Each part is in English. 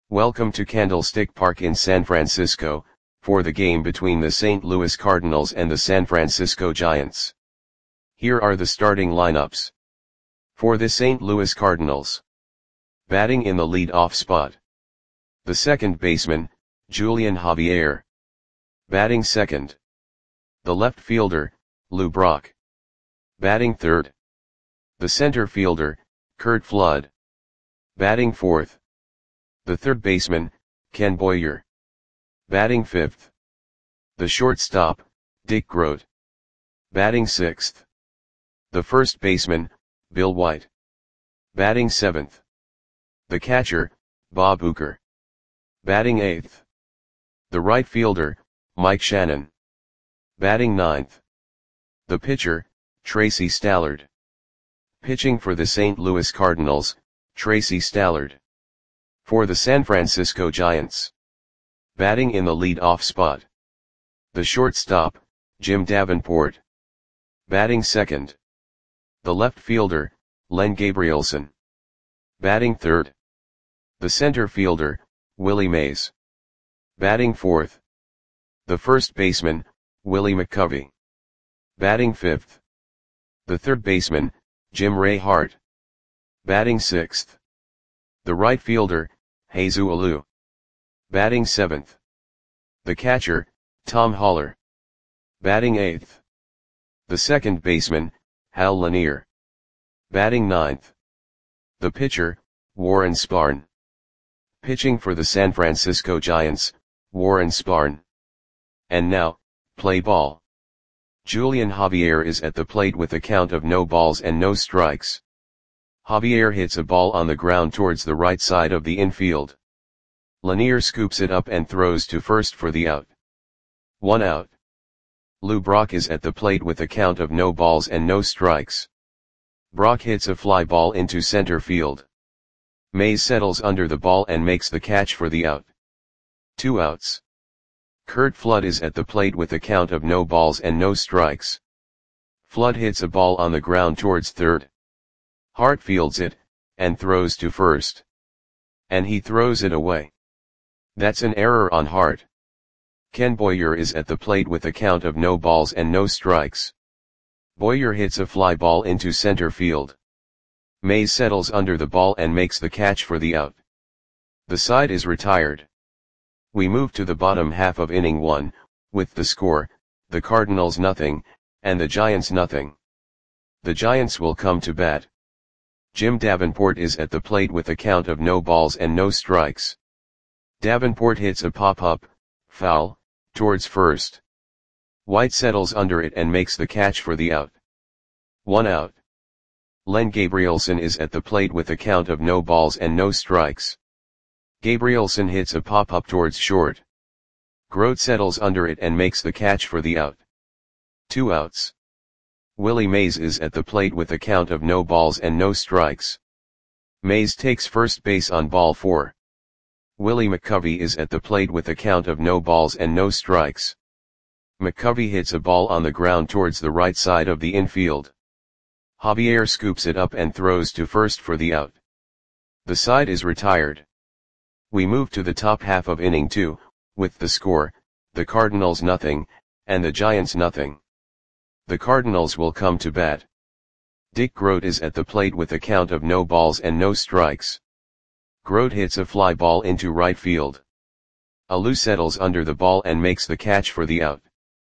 Welcome to Candlestick Park in San Francisco, for the game between the St. Louis Cardinals and the San Francisco Giants. Here are the starting lineups. For the St. Louis Cardinals. Batting in the lead-off spot. The second baseman, Julian Javier. Batting second. The left fielder, Lou Brock. Batting third. The center fielder, Curt Flood. Batting fourth. The third baseman, Ken Boyer. Batting fifth. The shortstop, Dick Groat. Batting sixth. The first baseman, Bill White. Batting seventh. The catcher, Bob Uecker. Batting eighth. The right fielder, Mike Shannon. Batting ninth. The pitcher, Tracy Stallard. Pitching for the St. Louis Cardinals, Tracy Stallard. For the San Francisco Giants. Batting in the lead-off spot. The shortstop, Jim Davenport. Batting second. The left fielder, Len Gabrielson. Batting third. The center fielder, Willie Mays. Batting fourth. The first baseman, Willie McCovey. Batting fifth. The third baseman, Jim Ray Hart. Batting sixth. The right fielder, Jesus Alou. Batting seventh. The catcher, Tom Haller. Batting eighth. The second baseman, Hal Lanier. Batting ninth. The pitcher, Warren Spahn. Pitching for the San Francisco Giants, Warren Spahn. And now, play ball. Julian Javier is at the plate with a count of no balls and no strikes. Javier hits a ball on the ground towards the right side of the infield. Lanier scoops it up and throws to first for the out. 1 out. Lou Brock is at the plate with a count of no balls and no strikes. Brock hits a fly ball into center field. Mays settles under the ball and makes the catch for the out. 2 outs. Curt Flood is at the plate with a count of no balls and no strikes. Flood hits a ball on the ground towards third. Hart fields it, and throws to first. And he throws it away. That's an error on Hart. Ken Boyer is at the plate with a count of no balls and no strikes. Boyer hits a fly ball into center field. Mays settles under the ball and makes the catch for the out. The side is retired. We move to the bottom half of inning 1, with the score, the Cardinals nothing, and the Giants nothing. The Giants will come to bat. Jim Davenport is at the plate with a count of no balls and no strikes. Davenport hits a pop-up, foul, towards first. White settles under it and makes the catch for the out. 1 out. Len Gabrielson is at the plate with a count of no balls and no strikes. Gabrielson hits a pop-up towards short. Groat settles under it and makes the catch for the out. 2 outs. Willie Mays is at the plate with a count of no balls and no strikes. Mays takes first base on ball 4. Willie McCovey is at the plate with a count of no balls and no strikes. McCovey hits a ball on the ground towards the right side of the infield. Javier scoops it up and throws to first for the out. The side is retired. We move to the top half of inning 2, with the score, the Cardinals nothing, and the Giants nothing. The Cardinals will come to bat. Dick Groat is at the plate with a count of no balls and no strikes. Groat hits a fly ball into right field. Alou settles under the ball and makes the catch for the out.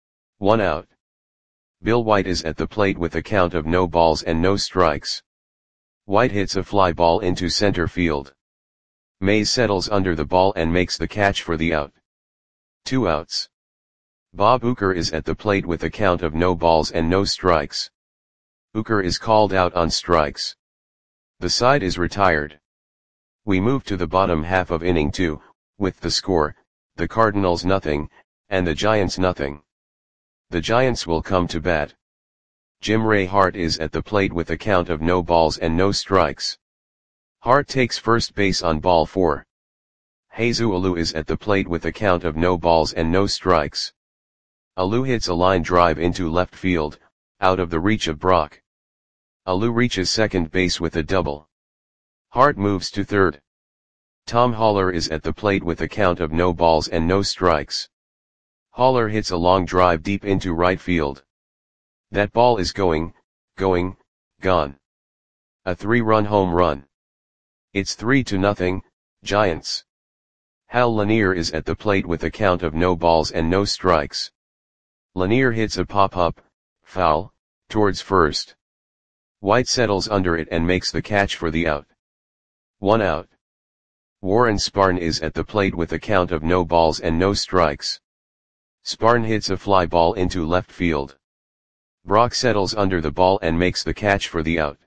1 out. Bill White is at the plate with a count of no balls and no strikes. White hits a fly ball into center field. Mays settles under the ball and makes the catch for the out. 2 outs. Bob Uecker is at the plate with a count of no balls and no strikes. Uecker is called out on strikes. The side is retired. We move to the bottom half of inning 2, with the score, the Cardinals nothing, and the Giants nothing. The Giants will come to bat. Jim Ray Hart is at the plate with a count of no balls and no strikes. Hart takes first base on ball 4. Jesus Alou is at the plate with a count of no balls and no strikes. Alou hits a line drive into left field, out of the reach of Brock. Alou reaches second base with a double. Hart moves to third. Tom Haller is at the plate with a count of no balls and no strikes. Haller hits a long drive deep into right field. That ball is gone. A 3-run home run. It's 3-0, Giants. Hal Lanier is at the plate with a count of no balls and no strikes. Lanier hits a pop-up, foul, towards first. White settles under it and makes the catch for the out. 1 out. Warren Spahn is at the plate with a count of no balls and no strikes. Spahn hits a fly ball into left field. Brock settles under the ball and makes the catch for the out.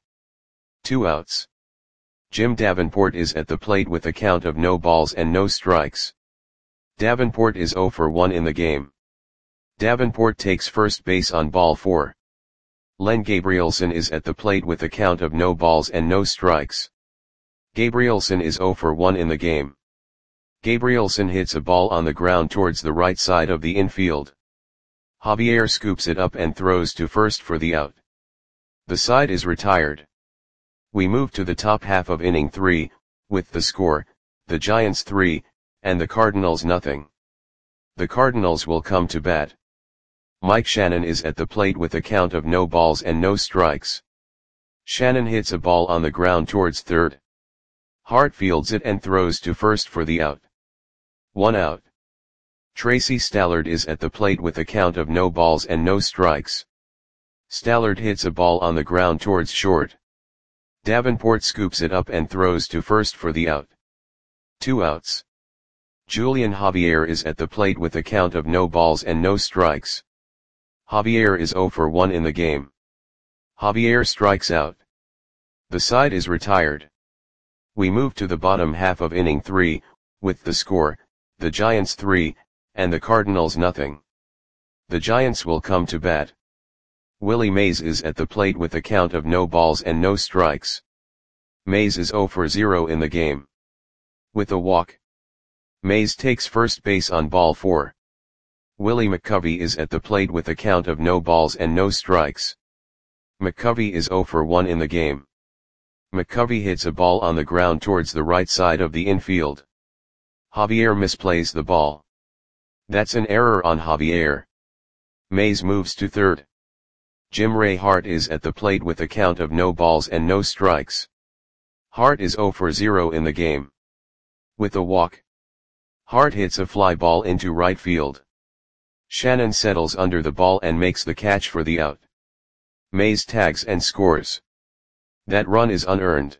2 outs. Jim Davenport is at the plate with a count of no balls and no strikes. Davenport is 0 for 1 in the game. Davenport takes first base on ball 4. Len Gabrielson is at the plate with a count of no balls and no strikes. Gabrielson is 0 for 1 in the game. Gabrielson hits a ball on the ground towards the right side of the infield. Javier scoops it up and throws to first for the out. The side is retired. We move to the top half of inning 3, with the score, the Giants 3, and the Cardinals nothing. The Cardinals will come to bat. Mike Shannon is at the plate with a count of no balls and no strikes. Shannon hits a ball on the ground towards third. Hart fields it and throws to first for the out. 1 out. Tracy Stallard is at the plate with a count of no balls and no strikes. Stallard hits a ball on the ground towards short. Davenport scoops it up and throws to first for the out. 2 outs. Julian Javier is at the plate with a count of no balls and no strikes. Javier is 0 for 1 in the game. Javier strikes out. The side is retired. We move to the bottom half of inning 3, with the score, the Giants 3, and the Cardinals nothing. The Giants will come to bat. Willie Mays is at the plate with a count of no balls and no strikes. Mays is 0 for 0 in the game. With a walk. Mays takes first base on ball 4. Willie McCovey is at the plate with a count of no balls and no strikes. McCovey is 0 for 1 in the game. McCovey hits a ball on the ground towards the right side of the infield. Javier misplays the ball. That's an error on Javier. Mays moves to third. Jim Ray Hart is at the plate with a count of no balls and no strikes. Hart is 0 for 0 in the game. With a walk. Hart hits a fly ball into right field. Shannon settles under the ball and makes the catch for the out. Mays tags and scores. That run is unearned.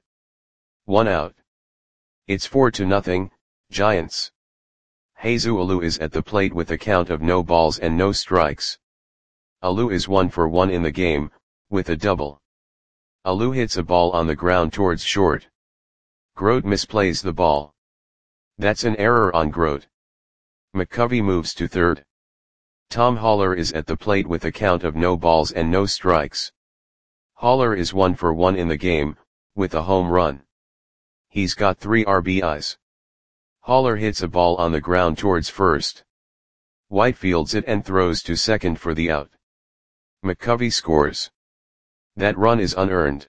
1 out. It's 4-0, Giants. Jesus Alou is at the plate with a count of no balls and no strikes. Alou is 1 for 1 in the game, with a double. Alou hits a ball on the ground towards short. Grote misplays the ball. That's an error on Grote. McCovey moves to third. Tom Haller is at the plate with a count of no balls and no strikes. Haller is 1 for 1 in the game, with a home run. He's got 3 RBIs. Haller hits a ball on the ground towards first. White fields it and throws to second for the out. McCovey scores. That run is unearned.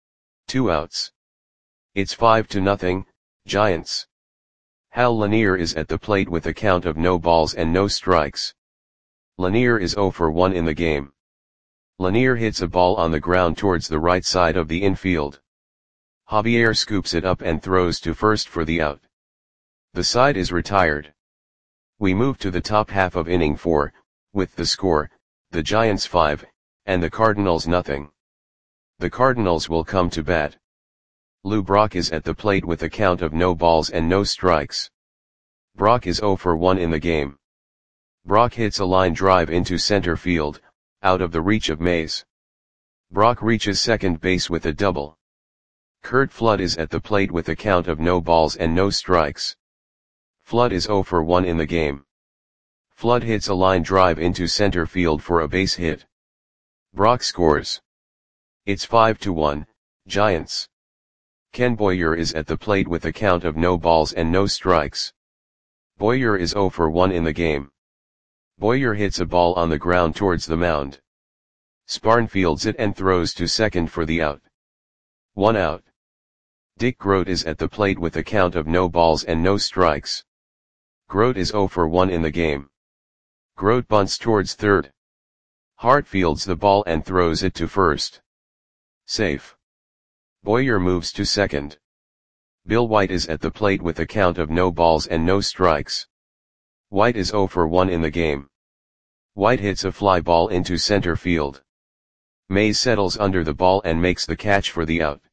2 outs. It's 5-0, Giants. Hal Lanier is at the plate with a count of no balls and no strikes. Lanier is 0 for 1 in the game. Lanier hits a ball on the ground towards the right side of the infield. Javier scoops it up and throws to first for the out. The side is retired. We move to the top half of inning 4, with the score, the Giants 5, and the Cardinals nothing. The Cardinals will come to bat. Lou Brock is at the plate with a count of no balls and no strikes. Brock is 0 for 1 in the game. Brock hits a line drive into center field, out of the reach of Mays. Brock reaches second base with a double. Curt Flood is at the plate with a count of no balls and no strikes. Flood is 0 for 1 in the game. Flood hits a line drive into center field for a base hit. Brock scores. It's 5-1, Giants. Ken Boyer is at the plate with a count of no balls and no strikes. Boyer is 0 for 1 in the game. Boyer hits a ball on the ground towards the mound. Spahn fields it and throws to second for the out. 1 out. Dick Grote is at the plate with a count of no balls and no strikes. Grote is 0 for 1 in the game. Grote bunts towards third. Hart fields the ball and throws it to first. Safe. Boyer moves to second. Bill White is at the plate with a count of no balls and no strikes. White is 0 for 1 in the game. White hits a fly ball into center field. Mays settles under the ball and makes the catch for the out.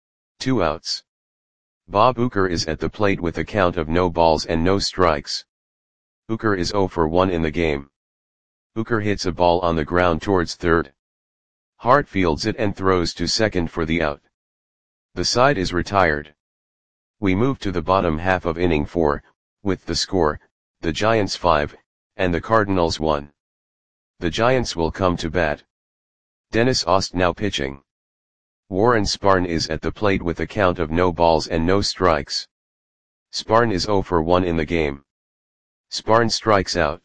2 outs. Bob Uecker is at the plate with a count of no balls and no strikes. Uecker is 0 for 1 in the game. Uecker hits a ball on the ground towards third. Hart fields it and throws to second for the out. The side is retired. We move to the bottom half of inning 4, with the score, the Giants 5, and the Cardinals 1. The Giants will come to bat. Dennis Ost now pitching. Warren Spahn is at the plate with a count of no balls and no strikes. Spahn is 0 for 1 in the game. Spahn strikes out.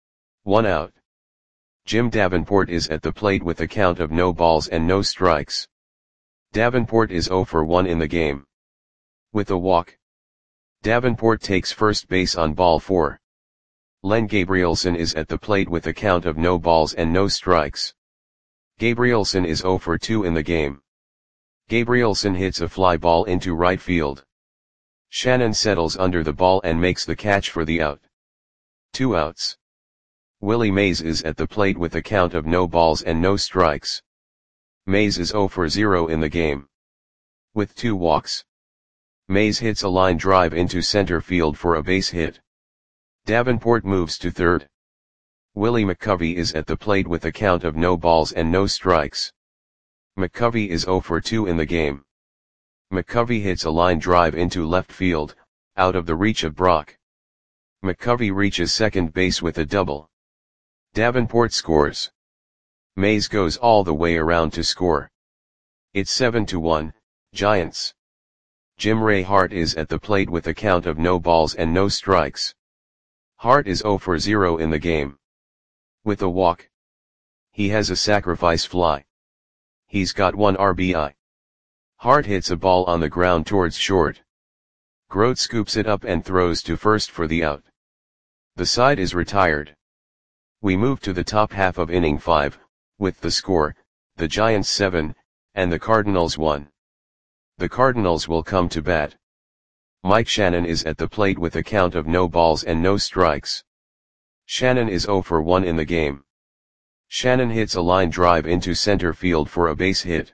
1 out. Jim Davenport is at the plate with a count of no balls and no strikes. Davenport is 0 for 1 in the game. With a walk. Davenport takes first base on ball 4. Len Gabrielson is at the plate with a count of no balls and no strikes. Gabrielson is 0 for 2 in the game. Gabrielson hits a fly ball into right field. Shannon settles under the ball and makes the catch for the out. 2 outs. Willie Mays is at the plate with a count of no balls and no strikes. Mays is 0 for 0 in the game. With 2 walks. Mays hits a line drive into center field for a base hit. Davenport moves to third. Willie McCovey is at the plate with a count of no balls and no strikes. McCovey is 0 for 2 in the game. McCovey hits a line drive into left field, out of the reach of Brock. McCovey reaches second base with a double. Davenport scores. Mays goes all the way around to score. It's 7-1, Giants. Jim Ray Hart is at the plate with a count of no balls and no strikes. Hart is 0 for 0 in the game. With a walk. He has a sacrifice fly. He's got 1 RBI. Hart hits a ball on the ground towards short. Grote scoops it up and throws to first for the out. The side is retired. We move to the top half of inning 5, with the score, the Giants 7, and the Cardinals 1. The Cardinals will come to bat. Mike Shannon is at the plate with a count of no balls and no strikes. Shannon is 0 for 1 in the game. Shannon hits a line drive into center field for a base hit.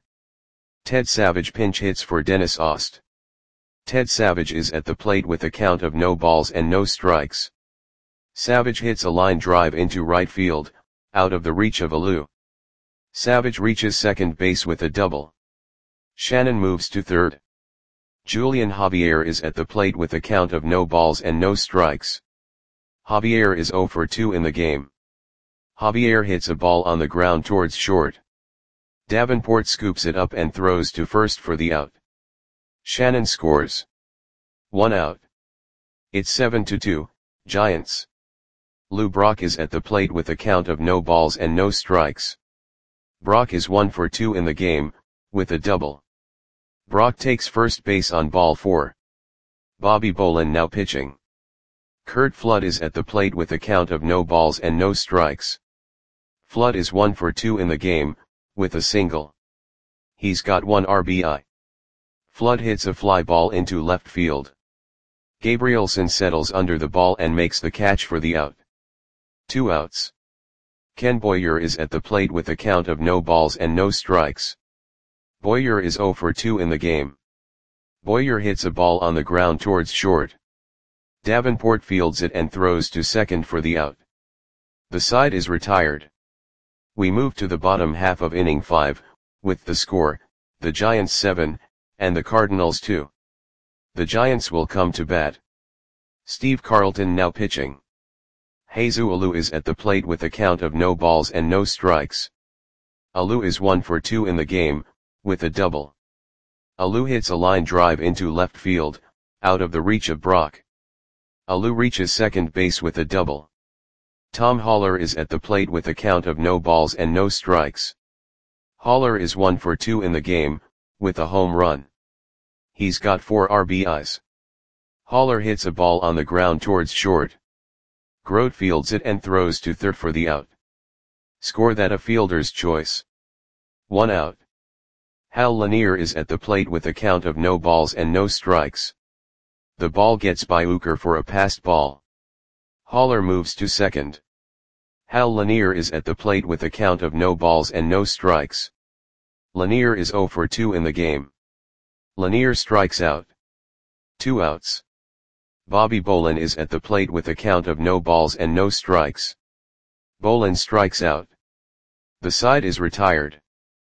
Ted Savage pinch hits for Dennis Ost. Ted Savage is at the plate with a count of no balls and no strikes. Savage hits a line drive into right field, out of the reach of Alou. Savage reaches second base with a double. Shannon moves to third. Julian Javier is at the plate with a count of no balls and no strikes. Javier is 0 for 2 in the game. Javier hits a ball on the ground towards short. Davenport scoops it up and throws to first for the out. Shannon scores. 1 out. It's 7-2, Giants. Lou Brock is at the plate with a count of no balls and no strikes. Brock is 1 for 2 in the game, with a double. Brock takes first base on ball 4. Bobby Bolin now pitching. Curt Flood is at the plate with a count of no balls and no strikes. Flood is 1 for 2 in the game, with a single. He's got 1 RBI. Flood hits a fly ball into left field. Gabrielson settles under the ball and makes the catch for the out. 2 outs. Ken Boyer is at the plate with a count of no balls and no strikes. Boyer is 0 for 2 in the game. Boyer hits a ball on the ground towards short. Davenport fields it and throws to second for the out. The side is retired. We move to the bottom half of inning 5, with the score, the Giants 7, and the Cardinals 2. The Giants will come to bat. Steve Carlton now pitching. Jesus Alou is at the plate with a count of no balls and no strikes. Alou is 1 for 2 in the game, with a double. Alou hits a line drive into left field, out of the reach of Brock. Alou reaches second base with a double. Tom Haller is at the plate with a count of no balls and no strikes. Haller is 1 for 2 in the game, with a home run. He's got 4 RBIs. Haller hits a ball on the ground towards short. Grote fields it and throws to third for the out. Score that a fielder's choice. 1 out. Hal Lanier is at the plate with a count of no balls and no strikes. The ball gets by Uecker for a passed ball. Haller moves to second. Hal Lanier is at the plate with a count of no balls and no strikes. Lanier is 0 for 2 in the game. Lanier strikes out. 2 outs. Bobby Bolin is at the plate with a count of no balls and no strikes. Bolin strikes out. The side is retired.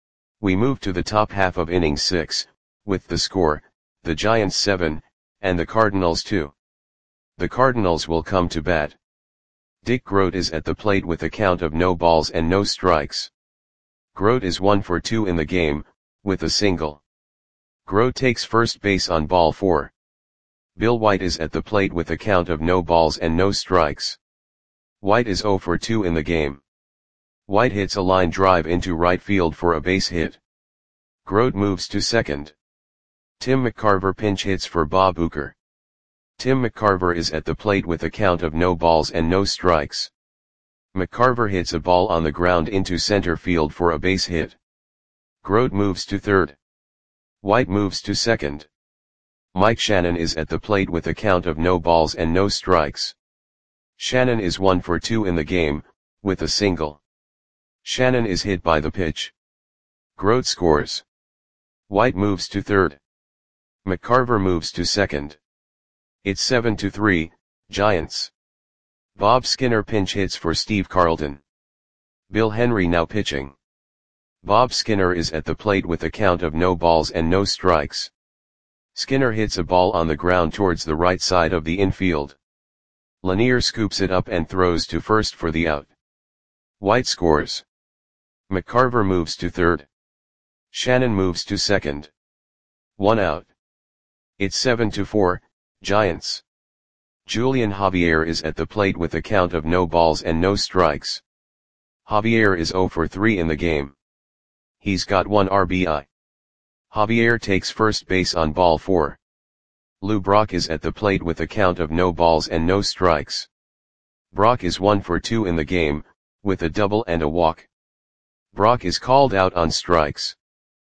We move to the top half of inning 6, with the score, the Giants 7, and the Cardinals 2. The Cardinals will come to bat. Dick Grote is at the plate with a count of no balls and no strikes. Grote is 1 for 2 in the game, with a single. Grote takes first base on ball 4. Bill White is at the plate with a count of no balls and no strikes. White is 0 for 2 in the game. White hits a line drive into right field for a base hit. Grote moves to second. Tim McCarver pinch hits for Bob Uecker. Tim McCarver is at the plate with a count of no balls and no strikes. McCarver hits a ball on the ground into center field for a base hit. Grote moves to third. White moves to second. Mike Shannon is at the plate with a count of no balls and no strikes. Shannon is 1 for 2 in the game, with a single. Shannon is hit by the pitch. Grote scores. White moves to third. McCarver moves to second. It's 7-3, Giants. Bob Skinner pinch hits for Steve Carlton. Bill Henry now pitching. Bob Skinner is at the plate with a count of no balls and no strikes. Skinner hits a ball on the ground towards the right side of the infield. Lanier scoops it up and throws to first for the out. White scores. McCarver moves to third. Shannon moves to second. 1 out. It's 7-4, Giants. Julian Javier is at the plate with a count of no balls and no strikes. Javier is 0 for 3 in the game. He's got 1 RBI. Javier takes first base on ball 4. Lou Brock is at the plate with a count of no balls and no strikes. Brock is 1 for 2 in the game, with a double and a walk. Brock is called out on strikes.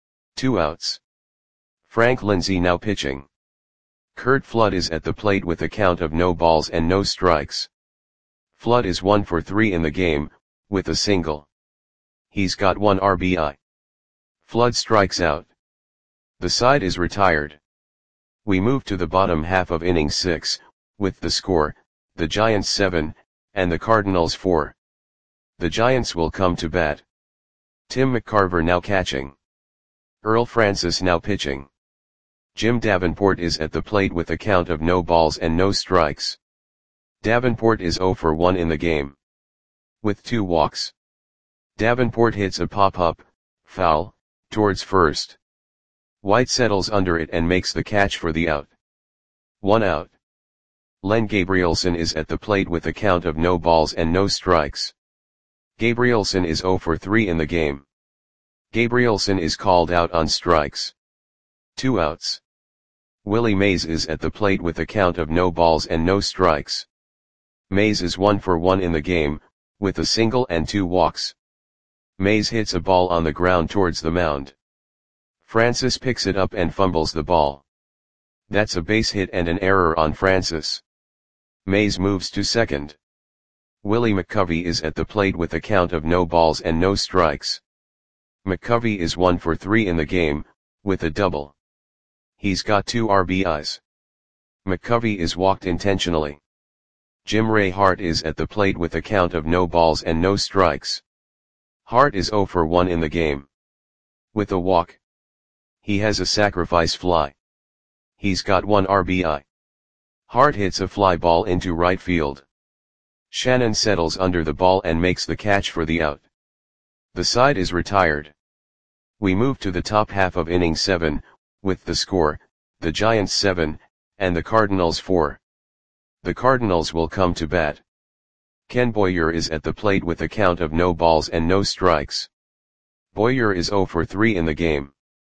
2 outs. Frank Lindsay now pitching. Curt Flood is at the plate with a count of no balls and no strikes. Flood is 1 for 3 in the game, with a single. He's got 1 RBI. Flood strikes out. The side is retired. We move to the bottom half of inning 6, with the score, the Giants 7, and the Cardinals 4. The Giants will come to bat. Tim McCarver now catching. Earl Francis now pitching. Jim Davenport is at the plate with a count of no balls and no strikes. Davenport is 0 for 1 in the game. With 2 walks. Davenport hits a pop-up, foul, towards first. White settles under it and makes the catch for the out. 1 out. Len Gabrielson is at the plate with a count of no balls and no strikes. Gabrielson is 0 for 3 in the game. Gabrielson is called out on strikes. 2 outs. Willie Mays is at the plate with a count of no balls and no strikes. Mays is 1 for 1 in the game, with a single and 2 walks. Mays hits a ball on the ground towards the mound. Francis picks it up and fumbles the ball. That's a base hit and an error on Francis. Mays moves to second. Willie McCovey is at the plate with a count of no balls and no strikes. McCovey is 1 for 3 in the game, with a double. He's got 2 RBIs. McCovey is walked intentionally. Jim Ray Hart is at the plate with a count of no balls and no strikes. Hart is 0 for 1 in the game. With a walk. He has a sacrifice fly. He's got 1 RBI. Hart hits a fly ball into right field. Shannon settles under the ball and makes the catch for the out. The side is retired. We move to the top half of inning 7, with the score, the Giants 7, and the Cardinals 4. The Cardinals will come to bat. Ken Boyer is at the plate with a count of no balls and no strikes. Boyer is 0 for 3 in the game.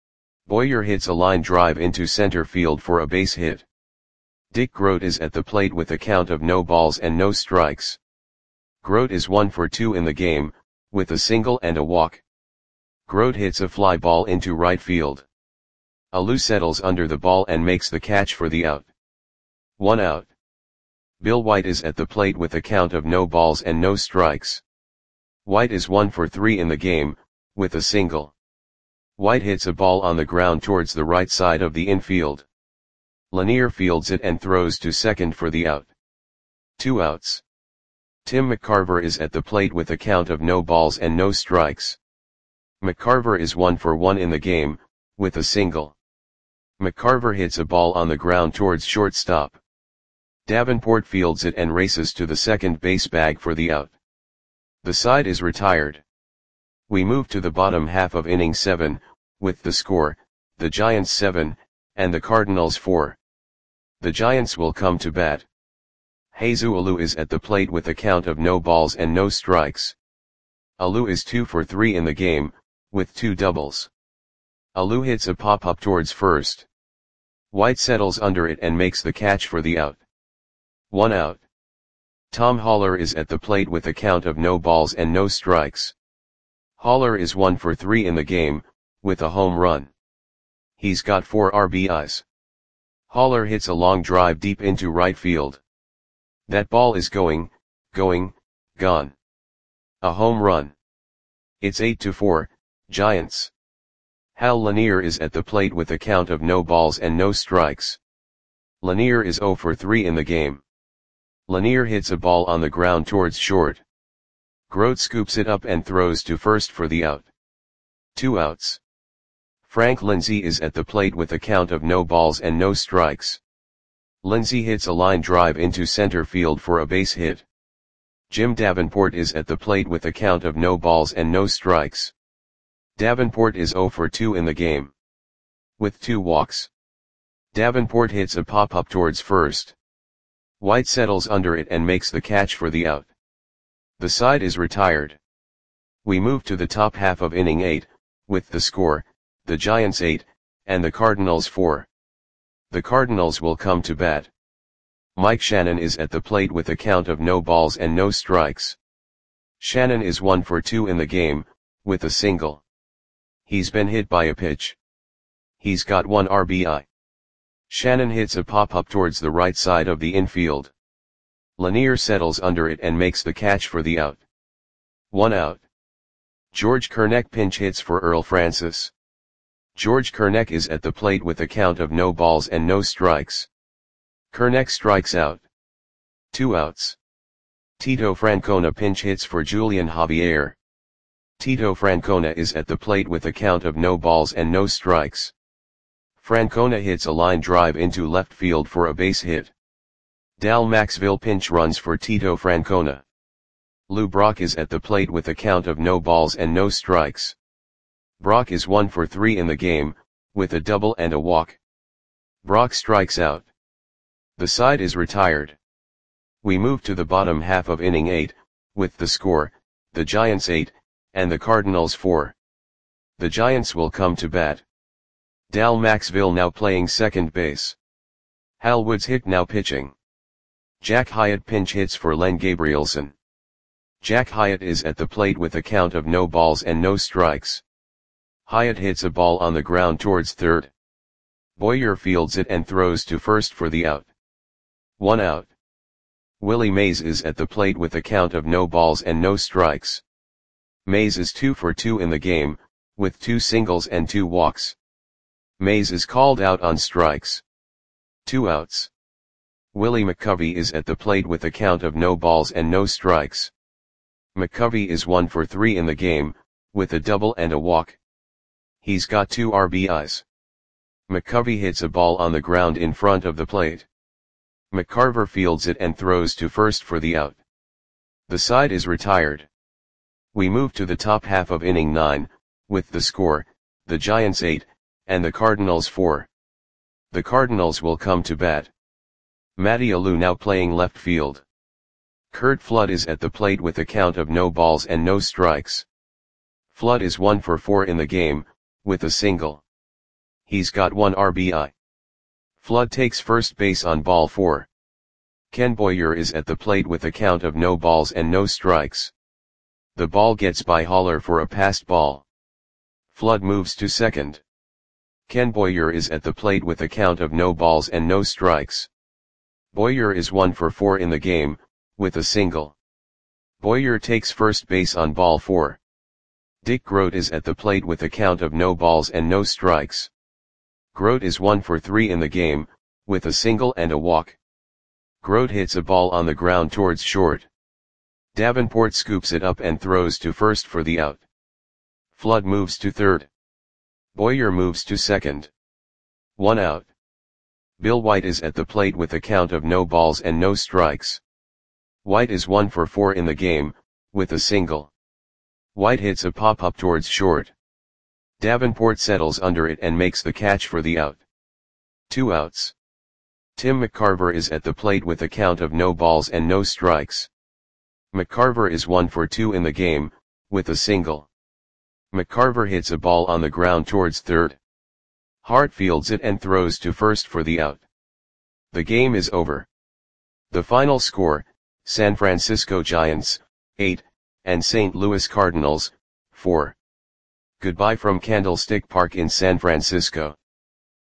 Boyer hits a line drive into center field for a base hit. Dick Groat is at the plate with a count of no balls and no strikes. Groat is 1 for 2 in the game, with a single and a walk. Groat hits a fly ball into right field. Alou settles under the ball and makes the catch for the out. 1 out. Bill White is at the plate with a count of no balls and no strikes. White is 1 for 3 in the game, with a single. White hits a ball on the ground towards the right side of the infield. Lanier fields it and throws to second for the out. 2 outs. Tim McCarver is at the plate with a count of no balls and no strikes. McCarver is 1 for 1 in the game, with a single. McCarver hits a ball on the ground towards shortstop. Davenport fields it and races to the second base bag for the out. The side is retired. We move to the bottom half of inning 7, with the score, the Giants 7, and the Cardinals 4. The Giants will come to bat. Jesus Alou is at the plate with a count of no balls and no strikes. Alou is 2 for 3 in the game, with 2 doubles. Alou hits a pop-up towards first. White settles under it and makes the catch for the out. 1 out. Tom Haller is at the plate with a count of no balls and no strikes. Haller is 1 for 3 in the game, with a home run. He's got 4 RBIs. Haller hits a long drive deep into right field. That ball is gone. A home run. It's 8-4, Giants. Hal Lanier is at the plate with a count of no balls and no strikes. Lanier is 0 for 3 in the game. Lanier hits a ball on the ground towards short. Groat scoops it up and throws to first for the out. 2 outs. Frank Lindsay is at the plate with a count of no balls and no strikes. Lindsay hits a line drive into center field for a base hit. Jim Davenport is at the plate with a count of no balls and no strikes. Davenport is 0 for 2 in the game. With 2 walks. Davenport hits a pop-up towards first. White settles under it and makes the catch for the out. The side is retired. We move to the top half of inning 8, with the score, the Giants 8, and the Cardinals 4. The Cardinals will come to bat. Mike Shannon is at the plate with a count of no balls and no strikes. Shannon is 1 for 2 in the game, with a single. He's been hit by a pitch. He's got 1 RBI. Shannon hits a pop-up towards the right side of the infield. Lanier settles under it and makes the catch for the out. 1 out. George Kerneck pinch hits for Earl Francis. George Kerneck is at the plate with a count of no balls and no strikes. Kerneck strikes out. 2 outs. Tito Francona pinch hits for Julian Javier. Tito Francona is at the plate with a count of no balls and no strikes. Francona hits a line drive into left field for a base hit. Dal Maxville pinch runs for Tito Francona. Lou Brock is at the plate with a count of no balls and no strikes. Brock is 1 for 3 in the game, with a double and a walk. Brock strikes out. The side is retired. We move to the bottom half of inning 8, with the score, the Giants 8, and the Cardinals 4. The Giants will come to bat. Dal Maxville now playing second base. Hal Woods hit now pitching. Jack Hyatt pinch hits for Len Gabrielson. Jack Hyatt is at the plate with a count of no balls and no strikes. Hyatt hits a ball on the ground towards third. Boyer fields it and throws to first for the out. 1 out. Willie Mays is at the plate with a count of no balls and no strikes. Mays is 2 for 2 in the game, with 2 singles and 2 walks. Mays is called out on strikes. 2 outs. Willie McCovey is at the plate with a count of no balls and no strikes. McCovey is 1 for 3 in the game, with a double and a walk. He's got 2 RBIs. McCovey hits a ball on the ground in front of the plate. McCarver fields it and throws to first for the out. The side is retired. We move to the top half of inning 9, with the score, the Giants 8, and the Cardinals 4. The Cardinals will come to bat. Matty Alou now playing left field. Curt Flood is at the plate with a count of no balls and no strikes. Flood is 1 for 4 in the game, with a single. He's got 1 RBI. Flood takes first base on ball 4. Ken Boyer is at the plate with a count of no balls and no strikes. The ball gets by Haller for a passed ball. Flood moves to second. Ken Boyer is at the plate with a count of no balls and no strikes. Boyer is 1 for 4 in the game, with a single. Boyer takes first base on ball 4. Dick Grote is at the plate with a count of no balls and no strikes. Grote is 1 for 3 in the game, with a single and a walk. Grote hits a ball on the ground towards short. Davenport scoops it up and throws to first for the out. Flood moves to third. Boyer moves to second. 1 out. Bill White is at the plate with a count of no balls and no strikes. White is 1 for 4 in the game, with a single. White hits a pop-up towards short. Davenport settles under it and makes the catch for the out. 2 outs. Tim McCarver is at the plate with a count of no balls and no strikes. McCarver is 1 for 2 in the game, with a single. McCarver hits a ball on the ground towards third. Hart fields it and throws to first for the out. The game is over. The final score, San Francisco Giants, 8, and St. Louis Cardinals, 4. Goodbye from Candlestick Park in San Francisco.